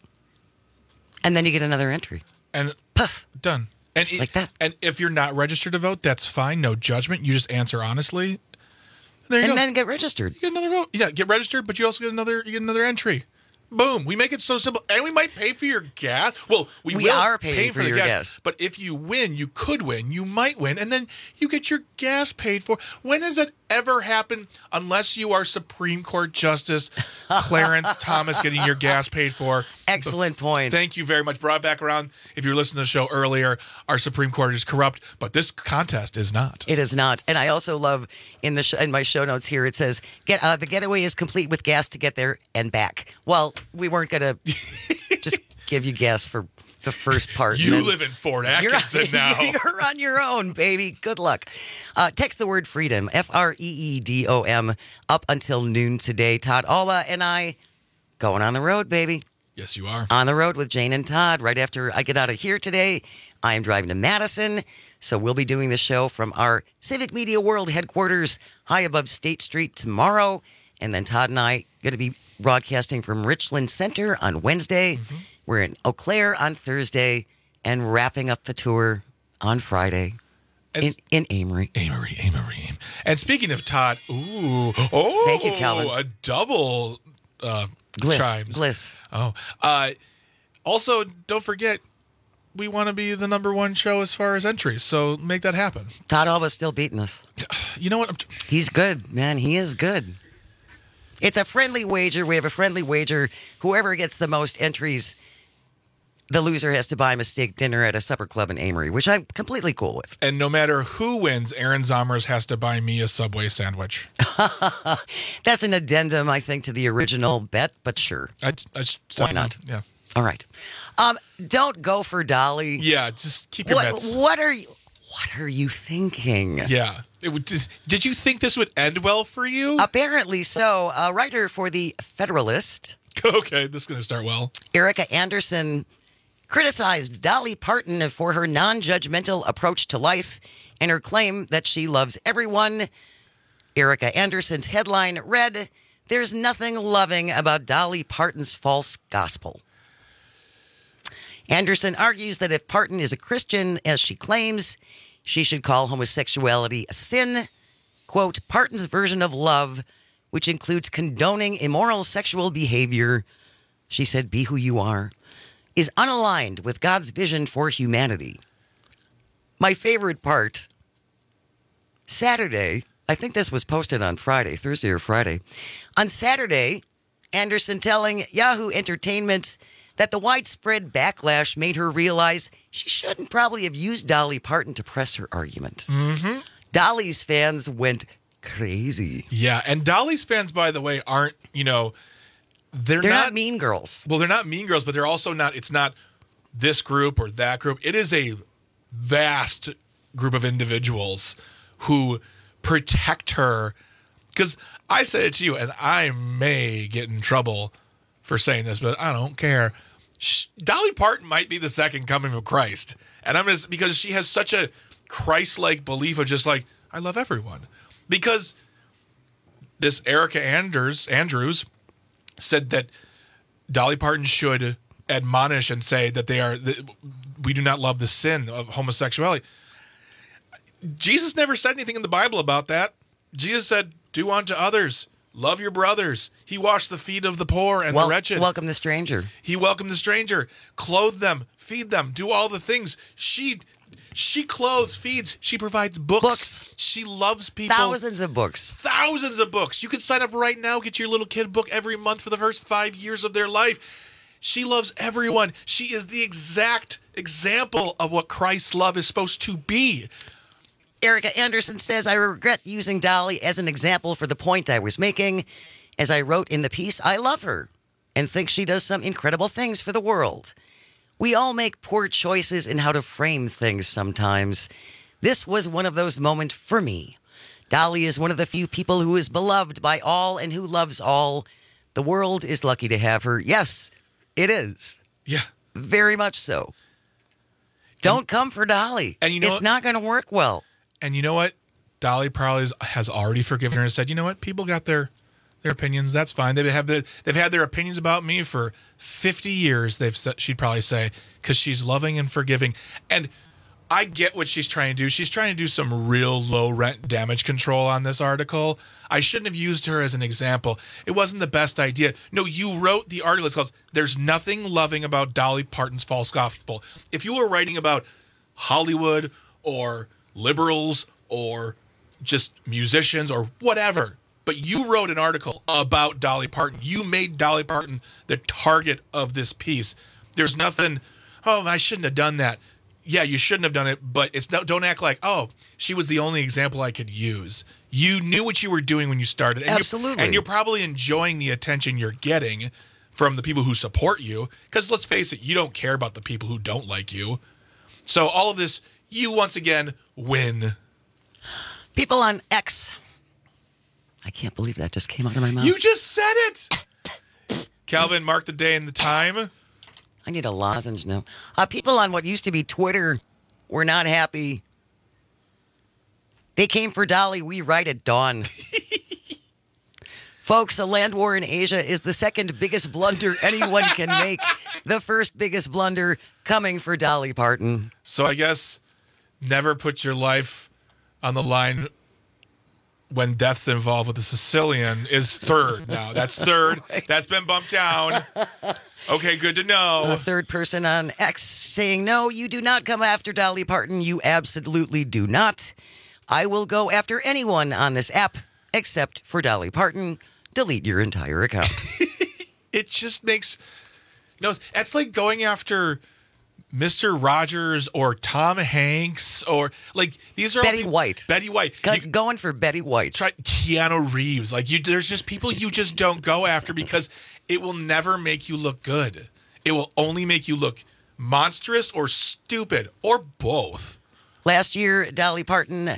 And then you get another entry. And puff. Done. And Just it, like that. And if you're not registered to vote, that's fine. No judgment. You just answer honestly. There you and go. then get registered. You get another vote. Yeah, get registered, but you also get another you get another entry. Boom. We make it so simple. And we might pay for your gas. Well, we, We will are paying pay for the your gas, gas. But if you win, you could win. You might win. And then you get your gas paid for. When has that ever happened unless you are Supreme Court Justice Clarence Thomas getting your gas paid for? Excellent point. Thank you very much. Brought it back around. If you're listening to the show earlier, our Supreme Court is corrupt, but this contest is not. It is not. And I also love in the sh- in my show notes here, it says, "Get uh, the getaway is complete with gas to get there and back." Well, we weren't going to just give you gas for the first part. You live in Fort Atkinson you're, now. You're on your own, baby. Good luck. Uh, text the word FREEDOM, F R E E D O M, up until noon today. Todd Alla and I going on the road, baby. Yes, you are. On the road with Jane and Todd. Right after I get out of here today, I am driving to Madison. So we'll be doing the show from our Civic Media World headquarters high above State Street tomorrow. And then Todd and I going to be broadcasting from Richland Center on Wednesday. Mm-hmm. We're in Eau Claire on Thursday and wrapping up the tour on Friday in, in Amory. Amory, Amory. And speaking of Todd, ooh, oh, thank you, Calvin. A double uh, Gliss, chimes. Gliss. Oh, uh, also, don't forget, we want to be the number one show as far as entries, so make that happen. Todd Alva's still beating us. You know what? I'm t- He's good, man. He is good. It's a friendly wager. We have a friendly wager. Whoever gets the most entries, the loser has to buy him a steak dinner at a supper club in Amory, which I'm completely cool with. And no matter who wins, Aaron Zomers has to buy me a Subway sandwich. That's an addendum, I think, to the original bet, but sure. I, I just, Why not? Yeah. All right. Um, don't go for Dolly. Yeah, just keep your what, bets. What are you? What are you thinking? Yeah. It would, did, did you think this would end well for you? Apparently so. A writer for The Federalist. Okay, this is going to start well. Erica Anderson criticized Dolly Parton for her non-judgmental approach to life and her claim that she loves everyone. Erica Anderson's headline read, "There's nothing loving about Dolly Parton's false gospel." Anderson argues that if Parton is a Christian, as she claims, she should call homosexuality a sin. Quote, "Parton's version of love, which includes condoning immoral sexual behavior," she said, "be who you are, is unaligned with God's vision for humanity." My favorite part, Saturday, I think this was posted on Friday, Thursday or Friday. On Saturday, Anderson telling Yahoo Entertainment that the widespread backlash made her realize she shouldn't probably have used Dolly Parton to press her argument. Mm-hmm. Dolly's fans went crazy. Yeah, and Dolly's fans, by the way, aren't, you know, they're, They're not, not mean girls. Well, they're not mean girls, but they're also not, it's not this group or that group. It is a vast group of individuals who protect her. Because I said it to you, and I may get in trouble for saying this, but I don't care. She, Dolly Parton might be the second coming of Christ. And I'm just, because she has such a Christ-like belief of just like, I love everyone. Because this Erica Anders, Andrews said that Dolly Parton should admonish and say that they are, that we do not love the sin of homosexuality. Jesus never said anything in the Bible about that. Jesus said, do unto others, love your brothers. He washed the feet of the poor and well, the wretched. Welcome the stranger. He welcomed the stranger, clothe them, feed them, do all the things. She she clothes, feeds, she provides books. Books. She loves people. Thousands of books. Thousands of books. You can sign up right now, get your little kid book every month for the first five years of their life. She loves everyone. She is the exact example of what Christ's love is supposed to be. Erica Anderson says, I regret using Dolly as an example for the point I was making. As I wrote in the piece, I love her and think she does some incredible things for the world. We all make poor choices in how to frame things sometimes. This was one of those moments for me. Dolly is one of the few people who is beloved by all and who loves all. The world is lucky to have her. Yes, it is. Yeah. Very much so. Don't and, come for Dolly. And you know it's what? not going to work well. And you know what? Dolly probably has already forgiven her and said, you know what? People got their their opinions. That's fine. They have the, they've had their opinions about me for fifty years. They've she'd probably say, because she's loving and forgiving. And I get what she's trying to do. She's trying to do some real low rent damage control on this article. I shouldn't have used her as an example. It wasn't the best idea. No, you wrote the article. It's called "There's Nothing Loving About Dolly Parton's False Gospel." If you were writing about Hollywood or liberals or just musicians or whatever, but you wrote an article about Dolly Parton. You made Dolly Parton the target of this piece. There's nothing, oh, I shouldn't have done that. Yeah, you shouldn't have done it, but it's no, don't act like, oh, she was the only example I could use. You knew what you were doing when you started. And Absolutely. You, and you're probably enjoying the attention you're getting from the people who support you, because let's face it, you don't care about the people who don't like you. So all of this, you once again win. People on X. I can't believe that just came out of my mouth. You just said it. Calvin, mark the day and the time. I need a lozenge now. Uh, people on what used to be Twitter were not happy. They came for Dolly. We write at dawn. Folks, a land war in Asia is the second biggest blunder anyone can make. The first biggest blunder coming for Dolly Parton. So I guess never put your life on the line when death's involved with a Sicilian is third now. That's third. That's been bumped down. Okay, good to know. A third person on X saying, no, you do not come after Dolly Parton. You absolutely do not. I will go after anyone on this app except for Dolly Parton. Delete your entire account. It just makes no. It's like going after Mister Rogers or Tom Hanks or like these are Betty all White. Betty White. Go, you, going for Betty White. Try Keanu Reeves. Like you, there's just people you just don't go after because it will never make you look good. It will only make you look monstrous or stupid or both. Last year, Dolly Parton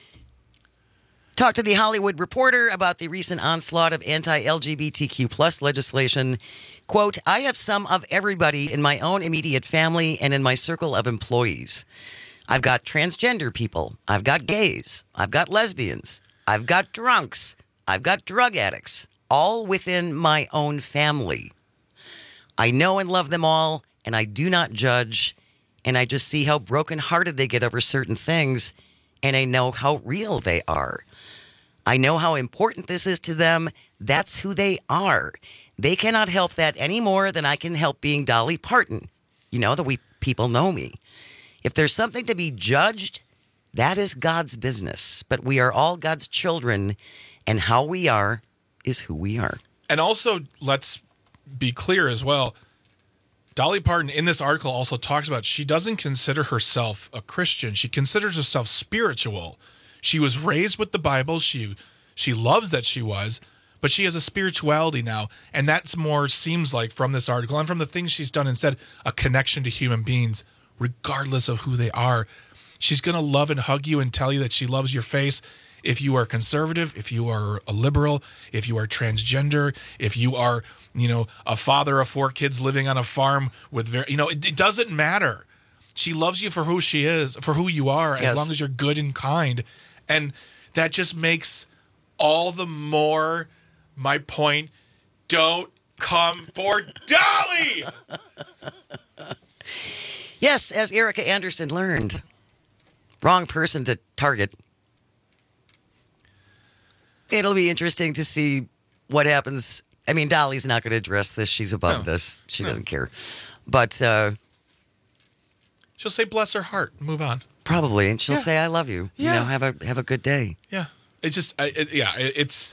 talked to The Hollywood Reporter about the recent onslaught of anti-L G B T Q plus legislation. Quote, I have some of everybody in my own immediate family and in my circle of employees. I've got transgender people. I've got gays. I've got lesbians. I've got drunks. I've got drug addicts, all within my own family. I know and love them all, and I do not judge, and I just see how brokenhearted they get over certain things, and I know how real they are. I know how important this is to them. That's who they are. They cannot help that any more than I can help being Dolly Parton. You know, that we people know me. If there's something to be judged, that is God's business. But we are all God's children, and how we are is who we are. And also, let's be clear as well. Dolly Parton in this article also talks about she doesn't consider herself a Christian. She considers herself spiritual. She was raised with the Bible. She she loves that she was. But she has a spirituality now, and that's more, seems like, from this article and from the things she's done and said, a connection to human beings, regardless of who they are. She's going to love and hug you and tell you that she loves your face if you are conservative, if you are a liberal, if you are transgender, if you are, you know, a father of four kids living on a farm with, very, you know, it, it doesn't matter. She loves you for who she is, for who you are, Yes. as long as you're good and kind. And that just makes all the more my point. Don't come for Dolly. Yes, as Erica Anderson learned. Wrong person to target. It'll be interesting to see what happens. I mean, Dolly's not going to address this. She's above No. this. She No. doesn't care. But uh, She'll say, bless her heart, and move on. probably, and she'll Yeah. say, "I love you." Yeah. You know, have a have a good day. Yeah. It's just, I, it, yeah, it, it's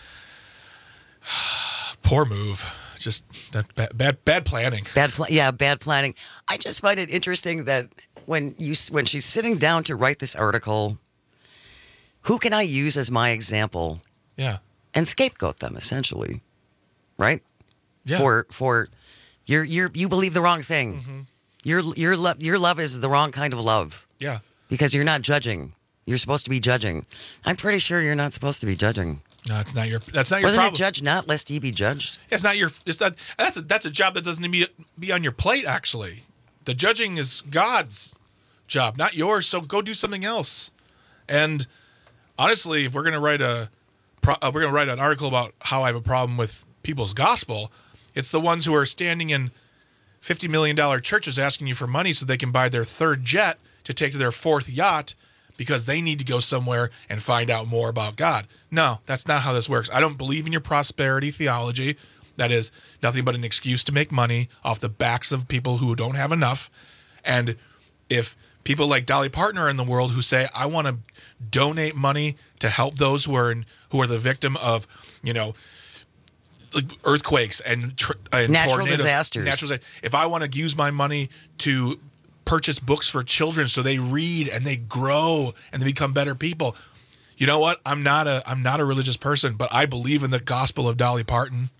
poor move. Just that bad, bad, bad planning. Bad, pl- yeah, bad planning. I just find it interesting that when you when she's sitting down to write this article, who can I use as my example? Yeah. And scapegoat them essentially, right? Yeah. For for you're you're you believe the wrong thing. Mhm. Your your love your love is the wrong kind of love. Yeah. Because you're not judging. You're supposed to be judging. I'm pretty sure you're not supposed to be judging. No, it's not your. That's not your Wasn't problem. it judge not lest ye be judged? It's not your. It's not. That's a, that's a job that doesn't need to be, be on your plate. Actually, the judging is God's job, not yours. So go do something else. And honestly, if we're gonna write a, pro, uh, we're gonna write an article about how I have a problem with people's gospel, it's the ones who are standing in fifty million dollar churches asking you for money so they can buy their third jet to take to their fourth yacht because they need to go somewhere and find out more about God. No, that's not how this works. I don't believe in your prosperity theology. That is nothing but an excuse to make money off the backs of people who don't have enough. And if people like Dolly Parton are in the world who say, I want to donate money to help those who are in, who are the victim of, you know, like earthquakes and, tr- and Natural tornadoes, disasters. Natural, if I want to use my money to purchase books for children so they read and they grow and they become better people. You know what? I'm not a I'm not a religious person, but I believe in the gospel of Dolly Parton.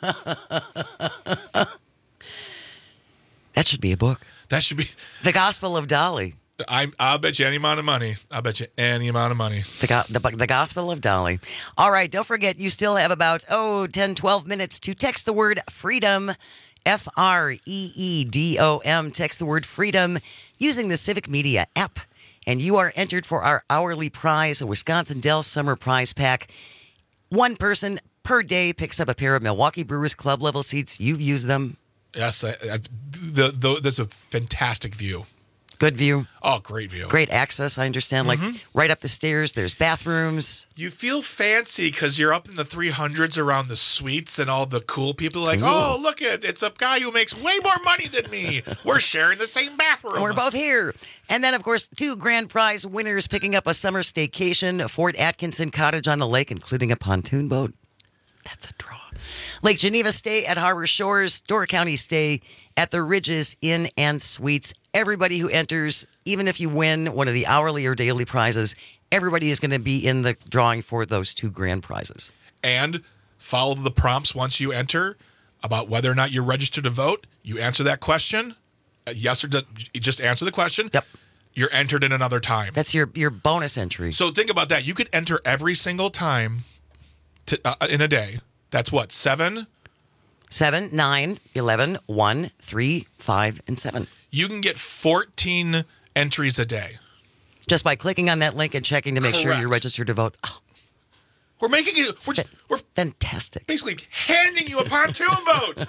That should be a book. That should be The Gospel of Dolly. I I'll bet you any amount of money. I'll bet you any amount of money. The, go- the, the Gospel of Dolly. All right, don't forget, you still have about, oh, ten, twelve minutes to text the word freedom, F R E E D O M. Text the word freedom using the Civic Media app. And you are entered for our hourly prize, a Wisconsin Dells Summer Prize Pack. One person per day picks up a pair of Milwaukee Brewers Club level seats. You've used them. Yes, I, I, the, the, that's a fantastic view. Good view. Oh, great view. Great access, I understand. Like Mhm. right up the stairs, there's bathrooms. You feel fancy because you're up in the three hundreds around the suites and all the cool people like, Ooh. oh, look it, it's a guy who makes way more money than me. We're sharing the same bathroom. We're both here. And then, of course, two grand prize winners picking up a summer staycation, Fort Atkinson Cottage on the lake, including a pontoon boat. That's a draw. Lake Geneva stay at Harbor Shores, Door County stay at the Ridges Inn and Suites. Everybody who enters, even if you win one of the hourly or daily prizes, everybody is going to be in the drawing for those two grand prizes. And follow the prompts once you enter about whether or not you're registered to vote. You answer that question. Uh, yes or no, you just answer the question. Yep. You're entered in another time. That's your, your bonus entry. So think about that. You could enter every single time to, uh, in a day. That's what, seven? Seven, nine, eleven, one, three, five, and seven. You can get fourteen entries a day. Just by clicking on that link and checking to make sure Correct. you're registered to vote. Oh, We're making it. We're, we're fantastic. basically handing you a pontoon boat.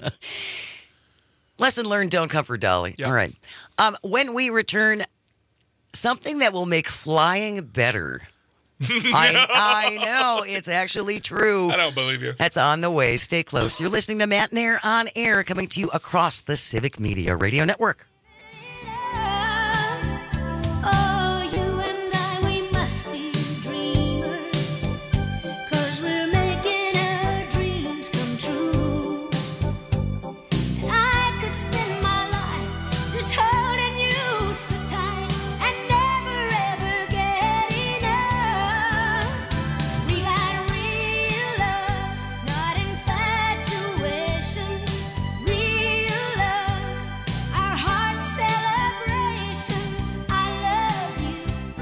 Lesson learned, don't comfort Dolly. All right. Um, when we return, something that will make flying better. I, I know, it's actually true. I don't believe you. That's on the way. Stay close. You're listening to Matt Nair on air, coming to you across the Civic Media Radio Network. Oh, you and I, we must be dreamers, 'cause we're making our dreams come true. And I could spend my life just holding you so tight and never ever get enough. We got real love, not infatuation. Real love, our heart's celebration. I love you.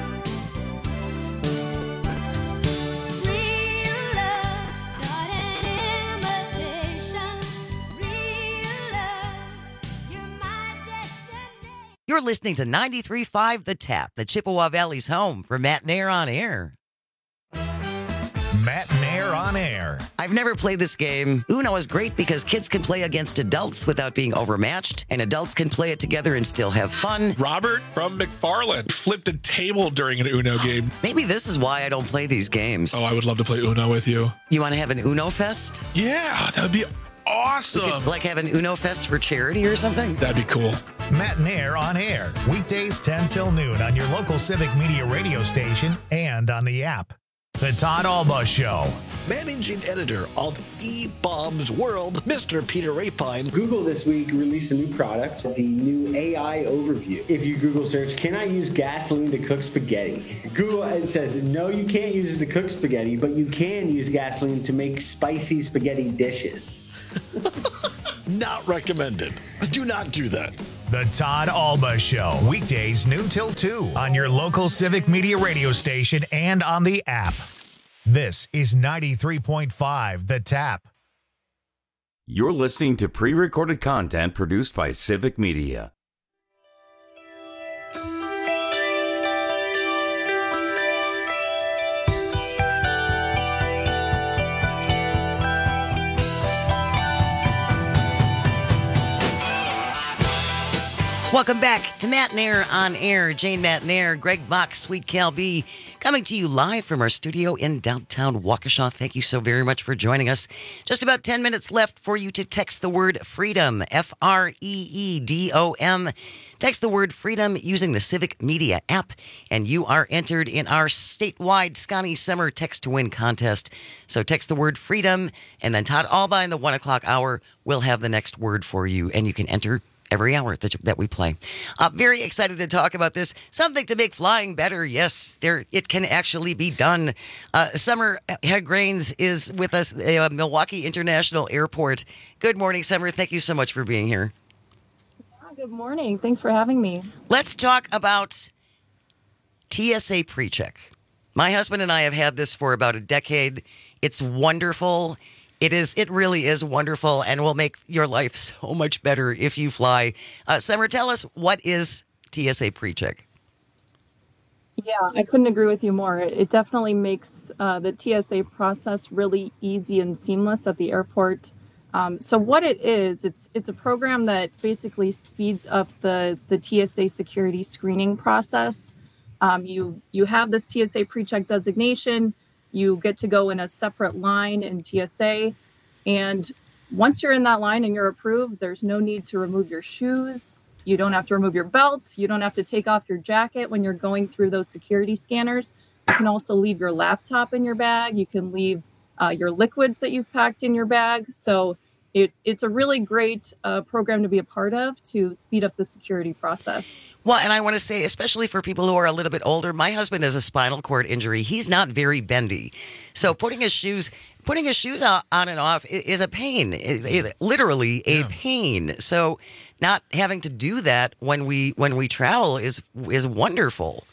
Real love, not an imitation. Real love, you're my destiny. You're listening to ninety-three point five The Tap, the Chippewa Valley's home for Matt Nair on air. Matt Nair on Air. I've never played this game. Uno is great because kids can play against adults without being overmatched, and adults can play it together and still have fun. Robert from McFarland flipped a table during an Uno game. Maybe this is why I don't play these games. Oh, I would love to play Uno with you. You want to have an Uno Fest? Yeah, that would be awesome. We could, like have an Uno Fest for charity or something? That'd be cool. Matt and Air on Air. Weekdays ten till noon on your local Civic Media radio station and on the app. The Todd Alba Show. Managing editor of eBaum's World, Mister Peter Rapine. Google this week released a new product, the new A I overview. If you Google search, can I use gasoline to cook spaghetti? Google it says, no, you can't use it to cook spaghetti, but you can use gasoline to make spicy spaghetti dishes. Not recommended. Do not do that. The Todd Alba Show. Weekdays noon till two on your local Civic Media radio station and on the app. This is ninety-three point five The Tap. You're listening to pre-recorded content produced by Civic Media. Welcome back to Matt and Air on Air. Jane Matt and Air, Greg Bach, Sweet Cal B, coming to you live from our studio in downtown Waukesha. Thank you so very much for joining us. Just about ten minutes left for you to text the word FREEDOM, F R E E D O M. Text the word FREEDOM using the Civic Media app, and you are entered in our statewide Scotty Summer Text to Win contest. So text the word FREEDOM, and then Todd Alba in the one o'clock hour will have the next word for you, and you can enter every hour that, that we play. Uh, very excited to talk about this. Something to make flying better. Yes, there it can actually be done. Uh, Summer Head-Grains is with us at uh, Milwaukee International Airport. Good morning, Summer. Thank you so much for being here. Good morning. Thanks for having me. Let's talk about T S A PreCheck. My husband and I have had this for about a decade. It's wonderful. It is. It really is wonderful and will make your life so much better if you fly. Uh, Summer, tell us, what is T S A PreCheck? Yeah, I couldn't agree with you more. It, it definitely makes uh, the T S A process really easy and seamless at the airport. Um, so what it is, it's it's a program that basically speeds up the, the T S A security screening process. Um, you you have this T S A PreCheck designation. You get to go in a separate line in T S A. And once you're in that line and you're approved, there's no need to remove your shoes. You don't have to remove your belt. You don't have to take off your jacket when you're going through those security scanners. You can also leave your laptop in your bag. You can leave uh, your liquids that you've packed in your bag. So It, it's a really great uh, program to be a part of to speed up the security process. Well, and I want to say, especially for people who are a little bit older, my husband has a spinal cord injury. He's not very bendy. So putting his shoes putting his shoes on and off is a pain, it, it, literally a yeah. pain. So not having to do that when we when we travel is is wonderful.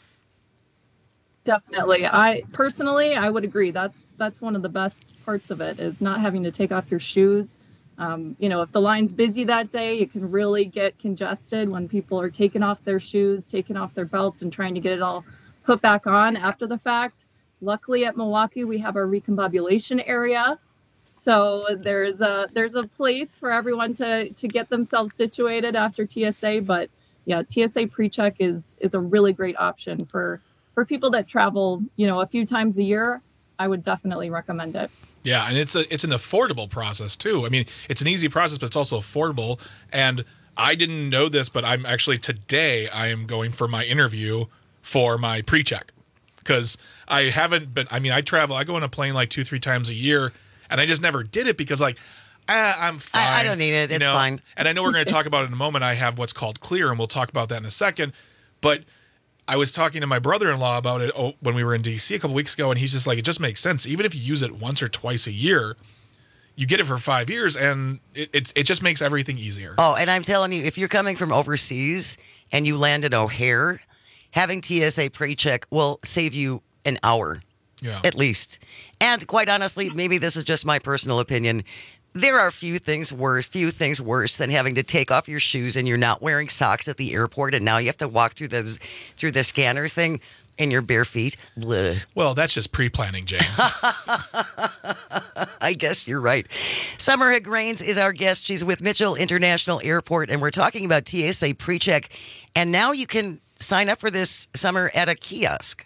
Definitely. I personally, I would agree. That's that's one of the best parts of it, is not having to take off your shoes. Um, you know, if the line's busy that day, it can really get congested when people are taking off their shoes, taking off their belts, and trying to get it all put back on after the fact. Luckily at Milwaukee, we have our recombobulation area. So there's a there's a place for everyone to to get themselves situated after T S A. But yeah, T S A PreCheck is is a really great option for, for people that travel, you know, a few times a year. I would definitely recommend it. Yeah, and it's a it's an affordable process too. I mean, it's an easy process, but it's also affordable. And I didn't know this, but I'm actually today I am going for my interview for my PreCheck, because I haven't been. I mean, I travel. I go on a plane like two, three times a year, and I just never did it because like ah, I'm fine. I, I don't need it. It's know? fine. And I know we're going to talk about it in a moment. I have what's called Clear, and we'll talk about that in a second. But I was talking to my brother-in-law about it when we were in D C a couple weeks ago, and he's just like, it just makes sense. Even if you use it once or twice a year, you get it for five years, and it it, it just makes everything easier. Oh, and I'm telling you, if you're coming from overseas and you land at O'Hare, having T S A PreCheck will save you an hour, yeah, at least. And quite honestly, maybe this is just my personal opinion, there are few things worse, few things worse than having to take off your shoes and you're not wearing socks at the airport, and now you have to walk through those through the scanner thing in your bare feet. Blech. Well, that's just pre-planning, Jane. I guess you're right. Summer Higrains is our guest. She's with Mitchell International Airport, and we're talking about T S A PreCheck. And now you can sign up for this summer at a kiosk.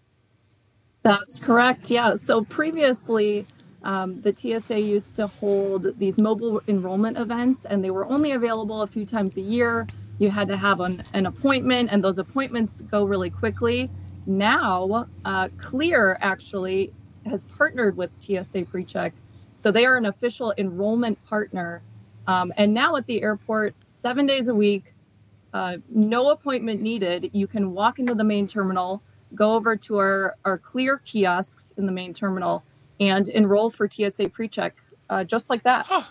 That's correct. Yeah. So previously, um, the T S A used to hold these mobile enrollment events, and they were only available a few times a year. You had to have an, an appointment, and those appointments go really quickly. Now, uh, Clear actually has partnered with T S A PreCheck. So they are an official enrollment partner. Um, and now at the airport, seven days a week, uh, no appointment needed. You can walk into the main terminal, go over to our, our Clear kiosks in the main terminal, and enroll for T S A PreCheck, uh, just like that. Huh.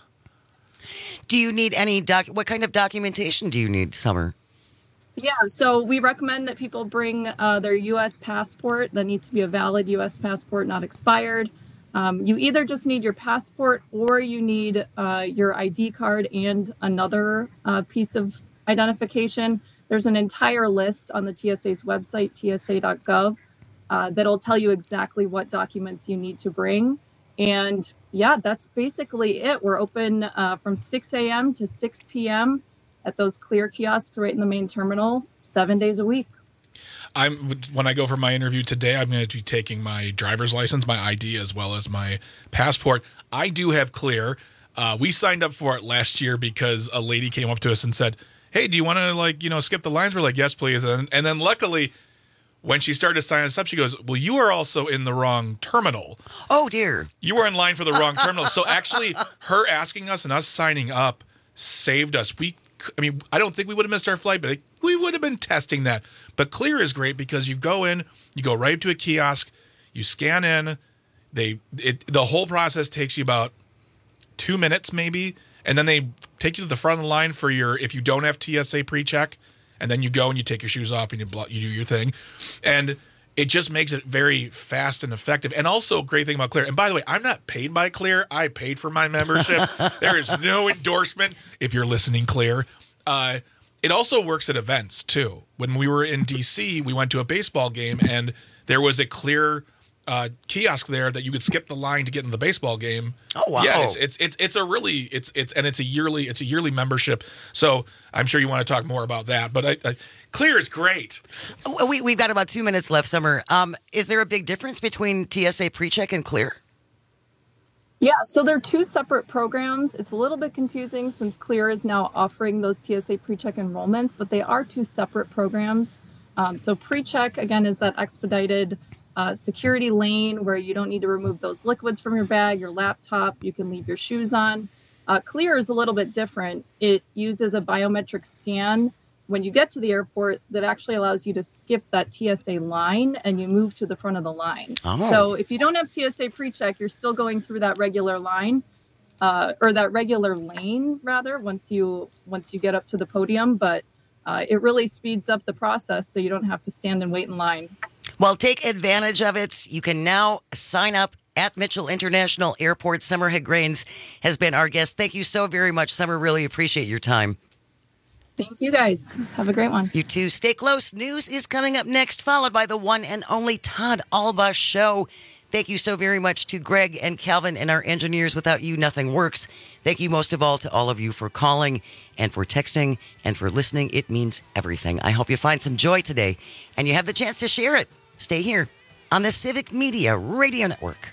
Do you need any doc? What kind of documentation do you need, Summer? Yeah, so we recommend that people bring uh, their U S passport. That needs to be a valid U S passport, not expired. Um, you either just need your passport or you need uh, your I D card and another uh, piece of identification. There's an entire list on the T S A's website, T S A dot gov, uh, that'll tell you exactly what documents you need to bring. And yeah, that's basically it. We're open uh, from six a.m. to six p.m. at those Clear kiosks right in the main terminal, seven days a week. I'm when I go for my interview today, I'm going to be taking my driver's license, my I D, as well as my passport. I do have Clear. Uh, we signed up for it last year because a lady came up to us and said, "Hey, do you want to like you know skip the lines?" We're like, "Yes, please." And, and then luckily, when she started signing us up, she goes, "Well, you are also in the wrong terminal." Oh dear, you were in line for the wrong terminal. So actually, her asking us and us signing up saved us. We, I mean, I don't think we would have missed our flight, but we would have been testing that. But Clear is great because you go in, you go right to a kiosk, you scan in. They it the whole process takes you about two minutes maybe, and then they take you to the front of the line for your if you don't have T S A PreCheck, and then you go and you take your shoes off and you you do your thing, and it just makes it very fast and effective. And also a great thing about Clear. And by the way, I'm not paid by Clear. I paid for my membership. There is no endorsement if you're listening, Clear. Uh, it also works at events too. When we were in D C, we went to a baseball game and there was a Clear uh, kiosk there that you could skip the line to get in the baseball game. Oh wow! Yeah, it's it's it's it's a really it's it's and it's a yearly it's a yearly membership. So I'm sure you want to talk more about that. But I, I, Clear is great. We we've got about two minutes left, Summer. Um, is there a big difference between T S A PreCheck and Clear? Yeah, so they're two separate programs. It's a little bit confusing since Clear is now offering those T S A PreCheck enrollments, but they are two separate programs. Um, so PreCheck, again, is that expedited uh, security lane where you don't need to remove those liquids from your bag, your laptop, you can leave your shoes on. Uh, Clear is a little bit different. It uses a biometric scan when you get to the airport that actually allows you to skip that T S A line and you move to the front of the line. Oh. So if you don't have T S A PreCheck, you're still going through that regular line uh, or that regular lane rather once you once you get up to the podium. But uh, it really speeds up the process so you don't have to stand and wait in line. Well, take advantage of it. You can now sign up at Mitchell International Airport. Summer Higrains has been our guest. Thank you so very much, Summer. Really appreciate your time. Thank you, guys. Have a great one. You too. Stay close. News is coming up next, followed by the one and only Todd Alba Show. Thank you so very much to Greg and Calvin and our engineers. Without you, nothing works. Thank you most of all to all of you for calling and for texting and for listening. It means everything. I hope you find some joy today and you have the chance to share it. Stay here on the Civic Media Radio Network.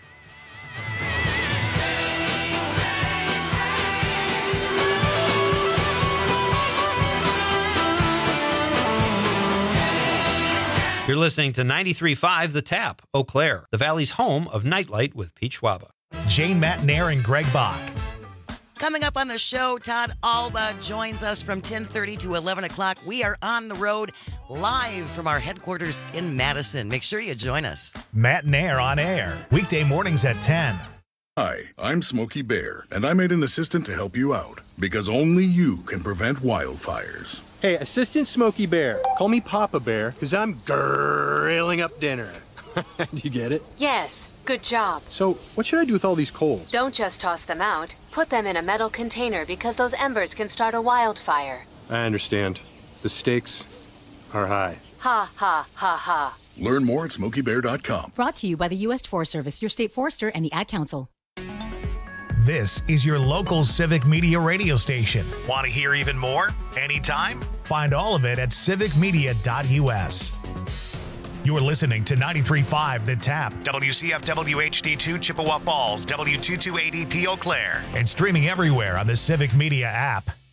You're listening to ninety-three point five The Tap, Eau Claire, the Valley's home of Nightlight with Pete Schwaba. Jane Matnair and Greg Bach. Coming up on the show, Todd Alba joins us from ten thirty to eleven o'clock. We are on the road live from our headquarters in Madison. Make sure you join us. Matnair on air, weekday mornings at ten. Hi, I'm Smokey Bear, and I made an assistant to help you out because only you can prevent wildfires. Hey, Assistant Smokey Bear. Call me Papa Bear, because I'm grilling up dinner. Do you get it? Yes, good job. So, what should I do with all these coals? Don't just toss them out. Put them in a metal container because those embers can start a wildfire. I understand. The stakes are high. Ha, ha, ha, ha. Learn more at smokey bear dot com. Brought to you by the U S Forest Service, your state forester, and the Ad Council. This is your local Civic Media radio station. Want to hear even more? Anytime? Find all of it at civic media dot u s. You're listening to ninety-three point five The Tap, W C F W H D two Chippewa Falls, W two two eight zero P Eau Claire, and streaming everywhere on the Civic Media app.